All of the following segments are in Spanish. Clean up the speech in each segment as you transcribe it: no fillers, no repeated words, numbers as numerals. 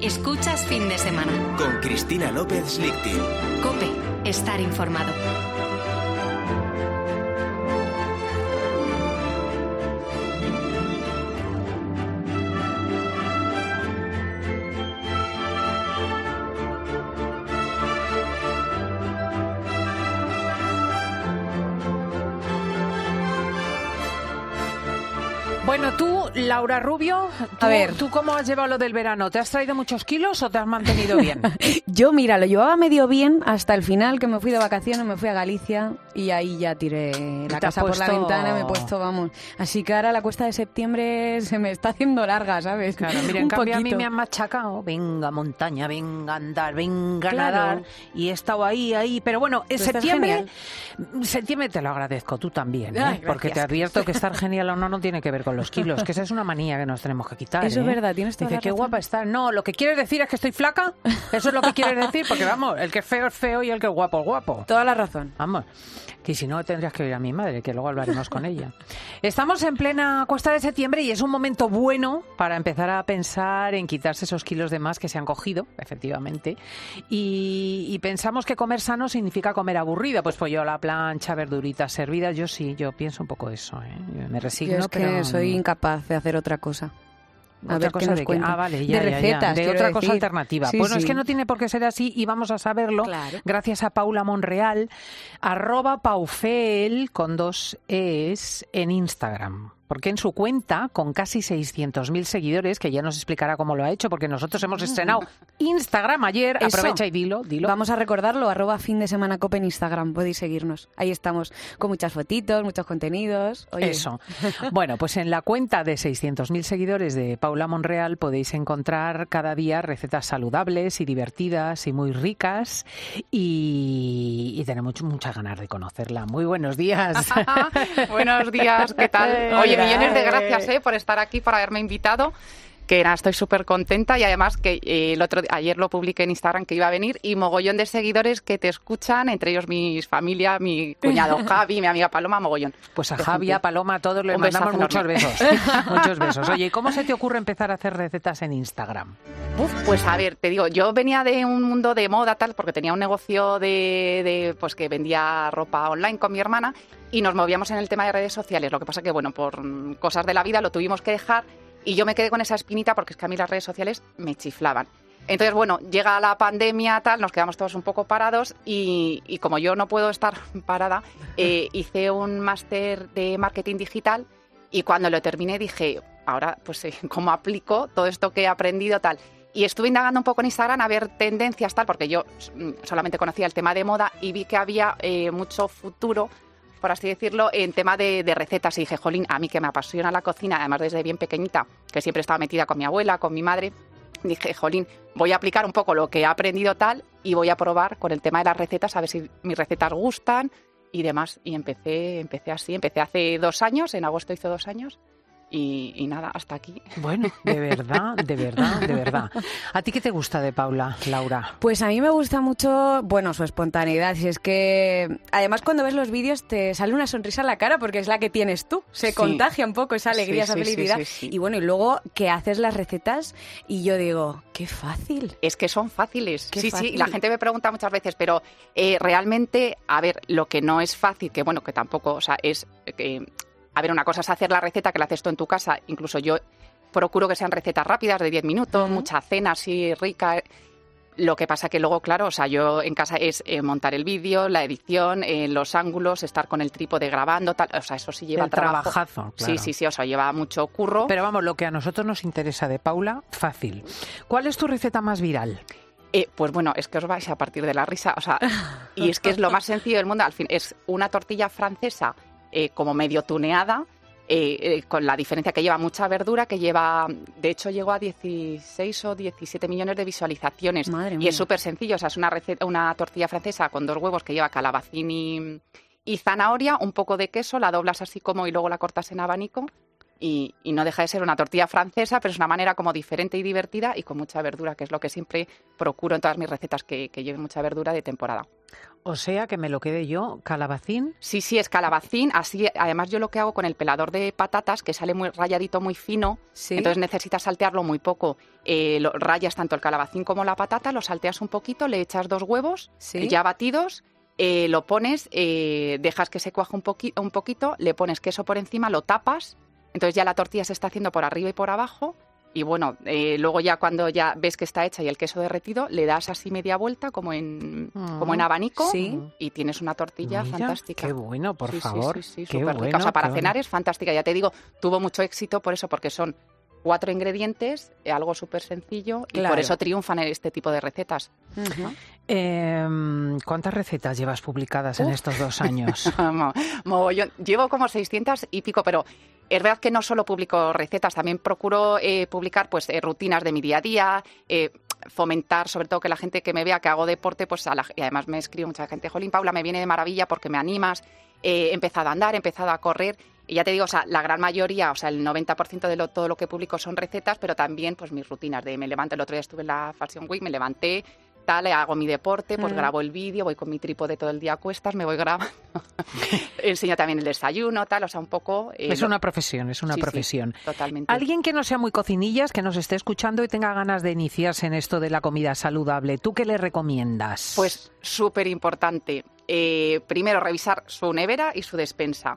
Escuchas Fin de Semana. Con Cristina López Lichting. COPE. Estar informado. Bueno, tú, Laura Rubio, ¿tú cómo has llevado lo del verano? ¿Te has traído muchos kilos o te has mantenido bien? Yo, mira, lo llevaba medio bien hasta el final, que me fui de vacaciones, me fui a Galicia y ahí ya tiré la casa por la ventana, me he puesto, vamos. Así que ahora la cuesta de septiembre se me está haciendo larga, ¿sabes? Claro, mira, en cambio a mí me han machacado. Venga, montaña, venga, andar, venga, claro, nadar. Y he estado ahí. Pero bueno, en septiembre te lo agradezco, tú también, ¿eh? Ay, porque te advierto que estar genial o no tiene que ver con los kilos, que esa es una manía que nos tenemos que quitar. Eso es verdad, tienes toda la razón. Qué guapa está. No, lo que quieres decir es que estoy flaca. Eso es lo que quieres decir, porque vamos, el que es feo y el que es guapo es guapo. Toda la razón. Vamos, que si no tendrías que oír a mi madre, que luego hablaremos con ella. Estamos en plena cuesta de septiembre y es un momento bueno para empezar a pensar en quitarse esos kilos de más que se han cogido, efectivamente. Y pensamos que comer sano significa comer aburrido, pues pollo a la plancha, verduritas servidas. Yo pienso un poco eso, ¿eh? Yo me resigno, yo es que pero soy incapaz de hacer otra cosa. A ver cosa de cuenta. Vale, ya, de recetas, de otra cosa decir. alternativa. Sí, bueno, sí. es que no tiene por qué ser así y vamos a saberlo gracias a Paula Monreal, @Paufel con 2 Es en Instagram. Porque en su cuenta, con casi 600.000 seguidores, que ya nos explicará cómo lo ha hecho, porque nosotros hemos estrenado Instagram ayer, Eso. aprovecha y dilo. Vamos a recordarlo, @FinDeSemanaCope en Instagram, podéis seguirnos. Ahí estamos, con muchas fotitos, muchos contenidos. Oye. Eso. Bueno, pues en la cuenta de 600.000 seguidores de Paula Monreal podéis encontrar cada día recetas saludables y divertidas y muy ricas y tenemos muchas ganas de conocerla. Muy buenos días. Buenos días, ¿qué tal? Oye, millones de gracias por estar aquí, por haberme invitado. Que nada, estoy súper contenta y además que ayer lo publiqué en Instagram que iba a venir y mogollón de seguidores que te escuchan, entre ellos mi familia, mi cuñado Javi, mi amiga Paloma, mogollón. Pues a Javi, a Paloma, a todos les mandamos muchos besos. Muchos besos. Oye, ¿y cómo se te ocurre empezar a hacer recetas en Instagram? Pues a ver, te digo, yo venía de un mundo de moda tal, porque tenía un negocio pues que vendía ropa online con mi hermana y nos movíamos en el tema de redes sociales. Lo que pasa que, bueno, por cosas de la vida lo tuvimos que dejar. Y yo me quedé con esa espinita porque es que a mí las redes sociales me chiflaban. Entonces, bueno, llega la pandemia, tal, nos quedamos todos un poco parados y como yo no puedo estar parada, hice un máster de marketing digital y cuando lo terminé dije, ahora, pues, ¿cómo aplico todo esto que he aprendido, tal? Y estuve indagando un poco en Instagram a ver tendencias, tal, porque yo solamente conocía el tema de moda y vi que había mucho futuro, por así decirlo, en tema de recetas. Y dije, jolín, a mí que me apasiona la cocina, además desde bien pequeñita, que siempre estaba metida con mi abuela, con mi madre, dije, jolín, voy a aplicar un poco lo que he aprendido tal y voy a probar con el tema de las recetas, a ver si mis recetas gustan y demás. Y empecé así, empecé hace 2 años, en agosto hizo 2 años. Y nada, hasta aquí. Bueno, de verdad. ¿A ti qué te gusta de Paula, Laura? Pues a mí me gusta mucho, bueno, su espontaneidad. Si es que, además, cuando ves los vídeos te sale una sonrisa en la cara porque es la que tienes tú. Se contagia un poco esa alegría, esa felicidad. Sí. Y bueno, y luego que haces las recetas y yo digo, qué fácil. Es que son fáciles. Qué fácil. Sí. La gente me pregunta muchas veces, pero realmente, a ver, lo que no es fácil, que bueno, que tampoco, o sea, es que... A ver, una cosa es hacer la receta que la haces tú en tu casa. Incluso yo procuro que sean recetas rápidas, de 10 minutos, mucha cena así rica. Lo que pasa que luego, claro, o sea, yo en casa es montar el vídeo, la edición, los ángulos, estar con el trípode grabando, tal. O sea, eso sí lleva trabajo. Trabajazo, claro. Sí, o sea, lleva mucho curro. Pero vamos, lo que a nosotros nos interesa de Paula, fácil. ¿Cuál es tu receta más viral? Pues bueno, es que os vais a partir de la risa. O sea, y es que es lo más sencillo del mundo. Al fin, es una tortilla francesa como medio tuneada, con la diferencia que lleva mucha verdura, que lleva, de hecho llegó a 16 o 17 millones de visualizaciones. Madre y mía. es súper sencillo, o sea, es una tortilla francesa con 2 huevos que lleva calabacín y zanahoria, un poco de queso, la doblas así como y luego la cortas en abanico. Y no deja de ser una tortilla francesa, pero es una manera como diferente y divertida y con mucha verdura, que es lo que siempre procuro en todas mis recetas, que lleven mucha verdura de temporada. O sea, que me lo quede yo, calabacín. Sí, es calabacín. Así, además, yo lo que hago con el pelador de patatas, que sale muy rayadito, muy fino, Sí. entonces necesitas saltearlo muy poco. Lo rayas tanto el calabacín como la patata, lo salteas un poquito, le echas 2 huevos Sí. ya batidos, lo pones, dejas que se cuaje un poquito, le pones queso por encima, lo tapas, entonces ya la tortilla se está haciendo por arriba y por abajo. Y bueno, luego ya cuando ya ves que está hecha y el queso derretido, le das así media vuelta como en abanico Sí. y tienes una tortilla Mira, fantástica. qué bueno, por Sí, favor. Sí, qué súper rica. bueno, O sea, para qué cenar bueno. es fantástica. Ya te digo, tuvo mucho éxito por eso, porque son 4 ingredientes, algo súper sencillo y Claro. por eso triunfan en este tipo de recetas. Ujú. ¿Cuántas recetas llevas publicadas en estos 2 años? Mogollón. Llevo como 600 y pico, pero es verdad que no solo publico recetas, también procuro publicar pues rutinas de mi día a día, fomentar sobre todo que la gente que me vea que hago deporte, pues y además me escribe mucha gente, jolín, Paula, me viene de maravilla porque me animas, he empezado a andar, he empezado a correr. Y ya te digo, o sea, la gran mayoría, o sea, el 90% de todo lo que publico son recetas, pero también pues mis rutinas de me levanto, el otro día estuve en la Fashion Week, me levanté, tal, hago mi deporte, pues grabo el vídeo, voy con mi trípode todo el día a cuestas, me voy grabando, enseño también el desayuno, tal, o sea, un poco... Es una profesión, es una sí, profesión. Sí, totalmente. Alguien que no sea muy cocinillas, que nos esté escuchando y tenga ganas de iniciarse en esto de la comida saludable, ¿tú qué le recomiendas? Pues súper importante. Primero, revisar su nevera y su despensa.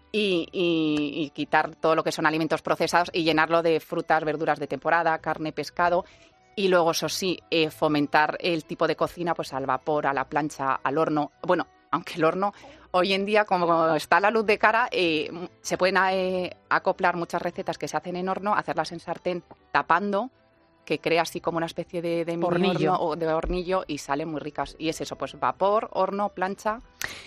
Y quitar todo lo que son alimentos procesados y llenarlo de frutas, verduras de temporada, carne, pescado. Y luego, eso sí, fomentar el tipo de cocina pues al vapor, a la plancha, al horno. Bueno, aunque el horno, hoy en día, como está la luz de cara, se pueden acoplar muchas recetas que se hacen en horno, hacerlas en sartén tapando, que crea así como una especie de mini Hornillo. horno o de hornillo y salen muy ricas. Y es eso, pues vapor, horno, plancha.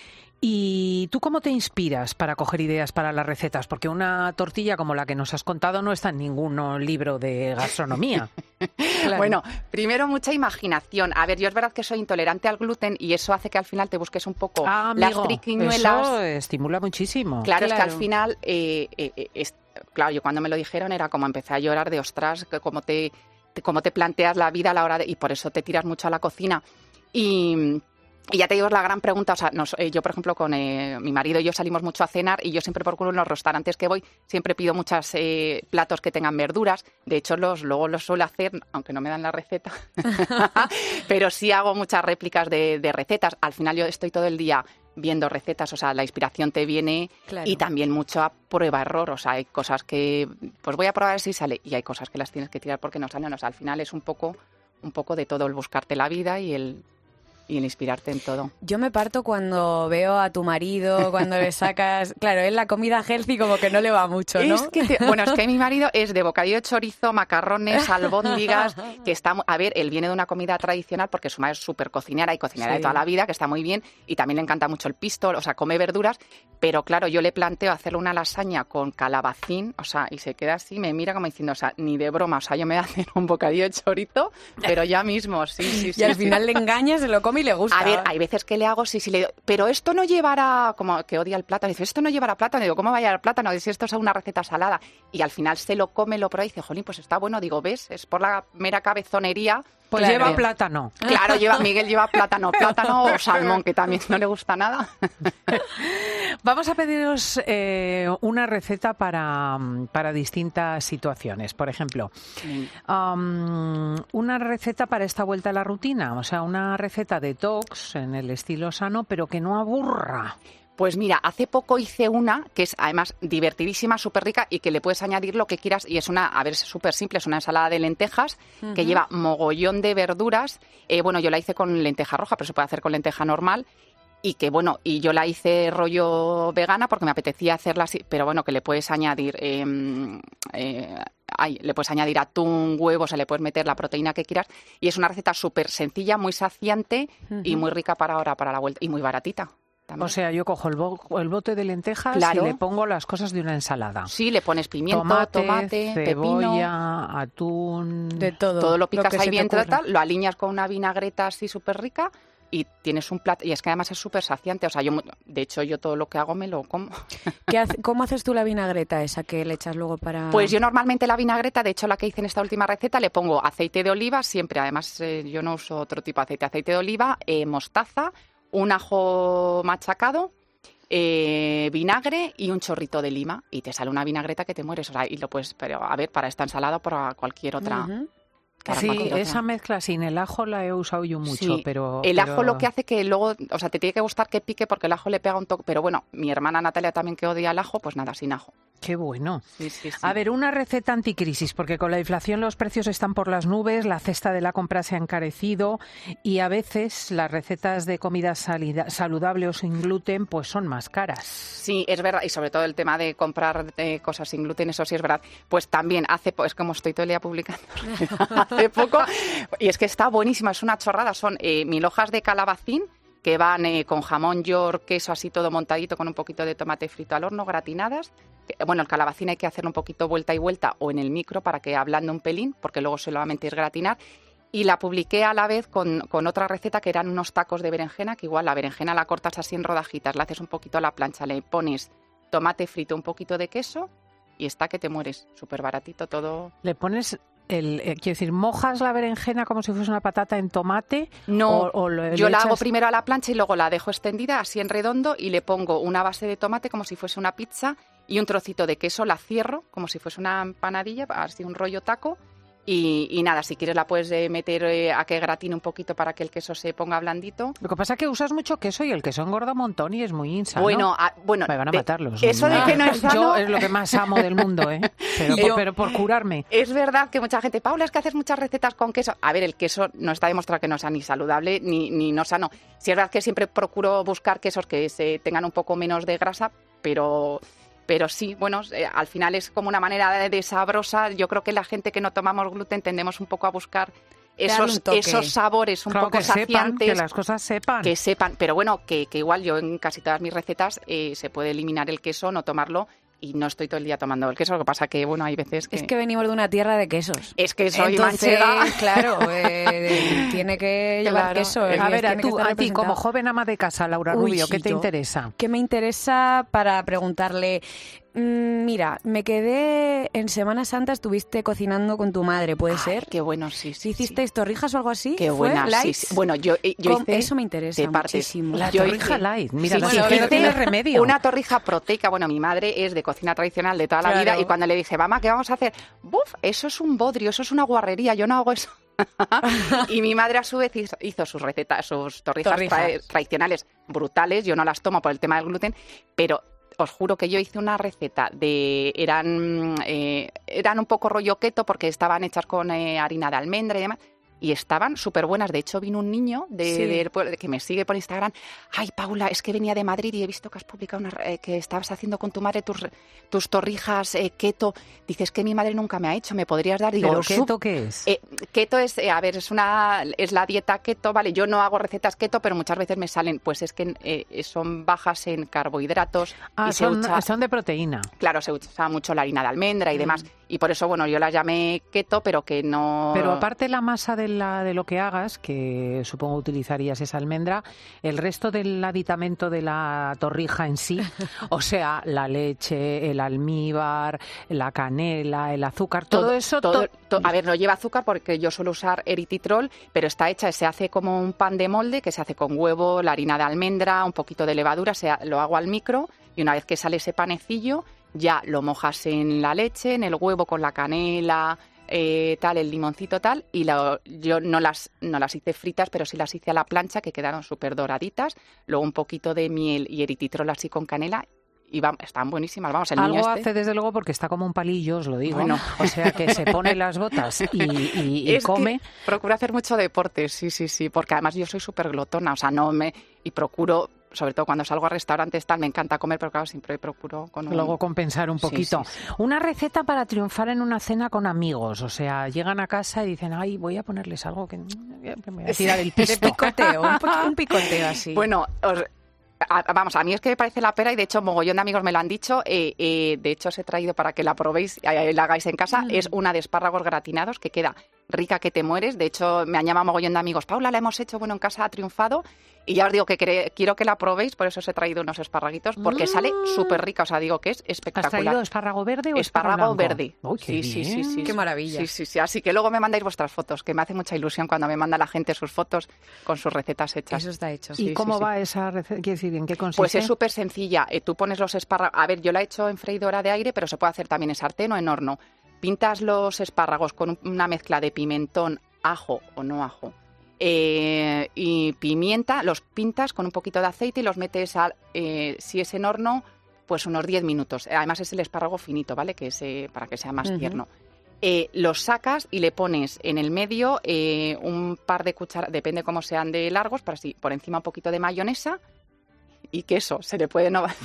¿Y tú cómo te inspiras para coger ideas para las recetas? Porque una tortilla como la que nos has contado no está en ningún libro de gastronomía. Claro. Bueno, primero mucha imaginación. A ver, yo es verdad que soy intolerante al gluten y eso hace que al final te busques un poco las amigo, triquiñuelas. eso estimula muchísimo. Claro, es que al Claro. final, claro, yo cuando me lo dijeron era como empecé a llorar de ostras, que cómo te planteas la vida a la hora de... Y por eso te tiras mucho a la cocina. Y ya te digo, es la gran pregunta. O sea, yo, por ejemplo, con mi marido y yo salimos mucho a cenar y yo siempre procuro en los restaurantes que voy, siempre pido muchos platos que tengan verduras. De hecho, luego los suelo hacer, aunque no me dan la receta, pero sí hago muchas réplicas de recetas. Al final yo estoy todo el día viendo recetas, o sea, la inspiración te viene Claro. y también mucho a prueba-error. O sea, hay cosas que, pues voy a probar si sale y hay cosas que las tienes que tirar porque no salen. O sea, al final es un poco de todo, el buscarte la vida y el inspirarte en todo. Yo me parto cuando veo a tu marido, cuando le sacas... Claro, es la comida healthy como que no le va mucho, ¿no? Es que mi marido es de bocadillo de chorizo, macarrones, albóndigas, que está... A ver, él viene de una comida tradicional porque su madre es súper cocinera y cocinera Sí. de toda la vida, que está muy bien, y también le encanta mucho el pisto, o sea, come verduras, pero claro, yo le planteo hacerle una lasaña con calabacín, o sea, y se queda así, me mira como diciendo, o sea, ni de broma, o sea, yo me voy a hacer un bocadillo de chorizo, pero ya mismo, sí. Y al final le engañas, se lo come y le gusta. A ver, hay veces que le hago, sí, le digo, pero esto no llevará, como que odia el plátano, dice, esto no llevará plátano, digo, ¿cómo va a llevar plátano? Dice, esto es una receta salada, y al final se lo come, lo prueba y dice, jolín, pues está bueno, digo, ¿ves? Es por la mera cabezonería. Pues Claro. lleva plátano. Claro, Miguel lleva plátano o salmón, que también no le gusta nada. Vamos a pediros una receta para distintas situaciones. Por ejemplo, una receta para esta vuelta a la rutina, o sea, una receta detox en el estilo sano, pero que no aburra. Pues mira, hace poco hice una que es además divertidísima, súper rica y que le puedes añadir lo que quieras y es es súper simple, es una ensalada de lentejas que lleva mogollón de verduras. Bueno, yo la hice con lenteja roja, pero se puede hacer con lenteja normal. Y que bueno, y yo la hice rollo vegana porque me apetecía hacerla así, pero bueno, que le puedes añadir le puedes añadir atún, huevos, o sea, le puedes meter la proteína que quieras y es una receta súper sencilla, muy saciante y muy rica para ahora, para la vuelta y muy baratita también. O sea, yo cojo el bote de lentejas Claro. y le pongo las cosas de una ensalada. Sí, le pones pimiento, tomate, cebolla, pepino, atún... De todo. todo lo picas que ahí se te bien, ocurra. tal, lo alineas con una vinagreta así súper rica y tienes un plato, y es que además es súper saciante, o sea, de hecho yo todo lo que hago me lo como. ¿Cómo haces tú la vinagreta esa que le echas luego para...? Pues yo normalmente la vinagreta, de hecho la que hice en esta última receta, le pongo aceite de oliva, siempre, además yo no uso otro tipo de aceite de oliva, mostaza, un ajo machacado, vinagre y un chorrito de lima, y te sale una vinagreta que te mueres. O sea, y lo puedes, pero a ver, para esta ensalada o para cualquier otra. Sí, esa mezcla sin el ajo la he usado yo mucho, sí. pero... El ajo lo que hace que luego, o sea, te tiene que gustar que pique porque el ajo le pega un toque. Pero bueno, mi hermana Natalia también, que odia el ajo, pues nada, sin ajo. Qué bueno. Sí, sí, sí. A ver, una receta anticrisis, porque con la inflación los precios están por las nubes, la cesta de la compra se ha encarecido y a veces las recetas de comida saludable o sin gluten pues son más caras. Sí, es verdad, y sobre todo el tema de comprar cosas sin gluten, eso sí es verdad. Pues también es como estoy todo el día publicando hace poco, y es que está buenísima, es una chorrada, son 1000 hojas de calabacín que van con jamón york, queso así todo montadito con un poquito de tomate frito al horno, gratinadas. Bueno, el calabacín hay que hacerlo un poquito vuelta y vuelta o en el micro para que ablande un pelín, porque luego solamente es gratinar. Y la publiqué a la vez con otra receta que eran unos tacos de berenjena, que igual la berenjena la cortas así en rodajitas, la haces un poquito a la plancha, le pones tomate frito, un poquito de queso y está que te mueres. Súper baratito todo. Le pones... quiero decir, ¿mojas la berenjena como si fuese una patata en tomate? No, yo la echas... hago primero a la plancha y luego la dejo extendida así en redondo y le pongo una base de tomate como si fuese una pizza y un trocito de queso, la cierro como si fuese una empanadilla, así un rollo taco. Y nada, si quieres la puedes meter a que gratine un poquito para que el queso se ponga blandito. Lo que pasa es que usas mucho queso y el queso engorda un montón y es muy insano. Bueno, me van a matarlos. Eso de que no es sano... Yo es lo que más amo del mundo, ¿eh? Pero por curarme. Es verdad que mucha gente, Paula, es que haces muchas recetas con queso. A ver, el queso no está demostrado que no sea ni saludable ni no sano. Sí es verdad que siempre procuro buscar quesos que tengan un poco menos de grasa, pero sí, bueno, al final es como una manera de sabrosa. Yo creo que la gente que no tomamos gluten tendemos un poco a buscar esos sabores un poco saciantes. Que las cosas sepan. Que sepan, pero bueno, que igual yo en casi todas mis recetas se puede eliminar el queso, no tomarlo. Y no estoy todo el día tomando el queso, lo que pasa que, bueno, hay veces que... Es que venimos de una tierra de quesos. Es que soy Entonces, manchega. Claro, tiene que llevar queso. A ver, a ti, como joven ama de casa, Laura Rubio, ¿qué te interesa? ¿Qué me interesa para preguntarle? Mira, me quedé en Semana Santa, estuviste cocinando con tu madre, ¿puede ser? Qué bueno, sí. ¿Hicisteis torrijas o algo así? Qué buena, sí. Bueno, yo hice... Eso me interesa muchísimo. La torrija light, mira, no tiene remedio. Una torrija proteica, bueno, mi madre es de cocina tradicional de toda la vida y cuando le dije, mamá, ¿qué vamos a hacer? ¡Buf! Eso es un bodrio, eso es una guarrería, yo no hago eso. Y mi madre a su vez hizo sus recetas, sus torrijas. Tradicionales brutales, yo no las tomo por el tema del gluten, pero... Os juro que yo hice una receta eran un poco rollo keto porque estaban hechas con harina de almendra y demás. Y estaban súper buenas. De hecho, vino un niño que me sigue por Instagram. Ay, Paula, es que venía de Madrid y he visto que has publicado que estabas haciendo con tu madre tus torrijas keto. Dices que mi madre nunca me ha hecho. ¿Me podrías dar? Digo, ¿pero keto qué es? Keto es, es la dieta keto, ¿vale? Yo no hago recetas keto, pero muchas veces me salen, pues es que son bajas en carbohidratos. Y son de proteína. Claro, se usa mucho la harina de almendra y demás. Y por eso, bueno, yo la llamé keto, pero que no... Pero aparte la masa de lo que hagas, que supongo utilizarías esa almendra, el resto del aditamento de la torrija en sí, o sea, la leche, el almíbar, la canela, el azúcar, todo eso... A ver, no lleva azúcar porque yo suelo usar eritritol, pero está hecha, se hace como un pan de molde que se hace con huevo, la harina de almendra, un poquito de levadura, lo hago al micro y una vez que sale ese panecillo, ya lo mojas en la leche, en el huevo con la canela... el limoncito tal, y yo no las hice fritas, pero sí las hice a la plancha, que quedaron súper doraditas, luego un poquito de miel y eritritol así con canela, y están buenísimas, vamos, el algo niño hace desde luego porque está como un palillo, os lo digo, bueno. O sea que se pone las botas y come. Procuro hacer mucho deporte, sí, porque además yo soy súper glotona, o sea, y procuro... Sobre todo cuando salgo a restaurantes me encanta comer, pero claro, siempre procuro luego compensar un poquito. Sí. Una receta para triunfar en una cena con amigos, o sea, llegan a casa y dicen, ay, voy a ponerles algo que me voy a tirar el pisto. De picoteo, un picoteo así. Bueno, vamos, a mí es que me parece la pera y de hecho mogollón de amigos me lo han dicho. De hecho os he traído para que la probéis y la hagáis en casa. Es una de espárragos gratinados que queda rica que te mueres. De hecho, me han llamado mogollón de amigos. Paula, la hemos hecho, bueno, en casa ha triunfado. Y ya os digo que quiero que la probéis, por eso os he traído unos esparraguitos, porque sale súper rica, o sea, digo que es espectacular. ¿Has traído espárrago verde o espárrago verde? Uy, sí. Qué maravilla. Sí. Así que luego me mandáis vuestras fotos, que me hace mucha ilusión cuando me manda la gente sus fotos con sus recetas hechas. Eso está hecho. ¿Y cómo va esa receta? Quiero decir, ¿en qué consiste? Pues es súper sencilla. Tú pones los espárragos... A ver, yo la he hecho en freidora de aire, pero se puede hacer también en sartén o en horno. Pintas los espárragos con una mezcla de pimentón, ajo o no ajo, y pimienta, los pintas con un poquito de aceite y los metes, si es en horno, pues unos 10 minutos. Además es el espárrago finito, ¿vale? Que es para que sea más tierno. Los sacas y le pones en el medio un par de cucharadas, depende cómo sean de largos, para así, por encima un poquito de mayonesa y queso. Se le puede no...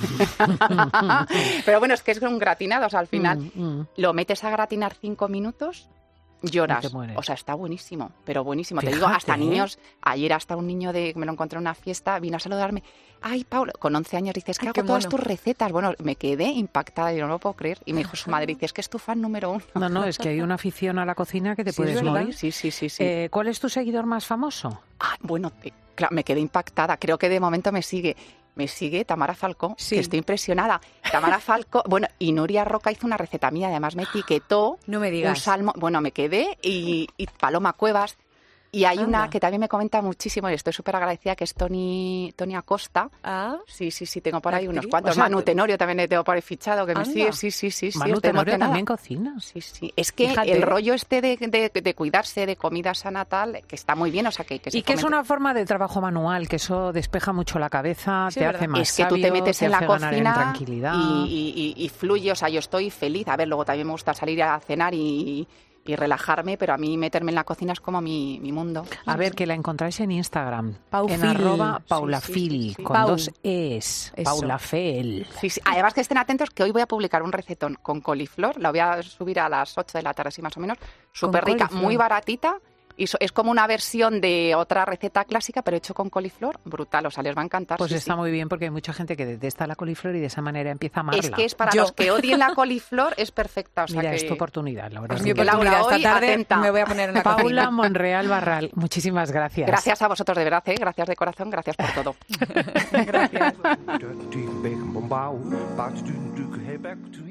Pero bueno, es que es un gratinado, o sea, al final lo metes a gratinar 5 minutos... Lloras, o sea, está buenísimo, pero buenísimo. Fíjate, te digo, hasta niños, ayer hasta un niño me lo encontré en una fiesta, vino a saludarme, ay, Paula, con 11 años, dice, es que hago todas tus recetas. Bueno, me quedé impactada, yo no lo puedo creer, y me dijo su madre, dice, es que es tu fan número 1. No, es que hay una afición a la cocina que te puedes morir. Sí. ¿Cuál es tu seguidor más famoso? Bueno, claro, me quedé impactada, creo que de momento me sigue Tamara Falcó, que estoy impresionada. Tamara Falcó, bueno, y Nuria Roca hizo una receta mía, además me etiquetó. No me digas. Un salmón, bueno, me quedé, y Paloma Cuevas. Y hay una que también me comenta muchísimo y estoy súper agradecida, que es Toni Acosta. Sí, tengo por ahí unos cuantos. O sea, Manu Tenorio también le tengo por ahí fichado, que me sigue. Sí. Manu Tenorio también cocina. Sí. Es que el rollo de cuidarse, de comida sana tal, que está muy bien, o sea, que y que es una forma de trabajo manual, que eso despeja mucho la cabeza, te hace más es que tú te metes en la cocina tranquilidad. Y fluye, o sea, yo estoy feliz. A ver, luego también me gusta salir a cenar y relajarme, pero a mí meterme en la cocina es como mi mundo. A ver, que la encontráis en Instagram, Paufil. en @paulafil, con 2 Es, Paulafel. Sí. Además que estén atentos, que hoy voy a publicar un recetón con coliflor, la voy a subir a las 8 de la tarde, así más o menos, súper rica, coliflor. Muy baratita. Y es como una versión de otra receta clásica, pero hecho con coliflor, brutal, o sea, les va a encantar. Pues está muy bien, porque hay mucha gente que detesta la coliflor y de esa manera empieza a amarla. Es que es para los que odien la coliflor, es perfecta. O sea, mira, es tu oportunidad, Laura. Es mi oportunidad. Esta tarde atenta. Me voy a poner en la Paula cocina. Monreal Barral, muchísimas gracias. Gracias a vosotros, de verdad, gracias de corazón, gracias por todo. Gracias.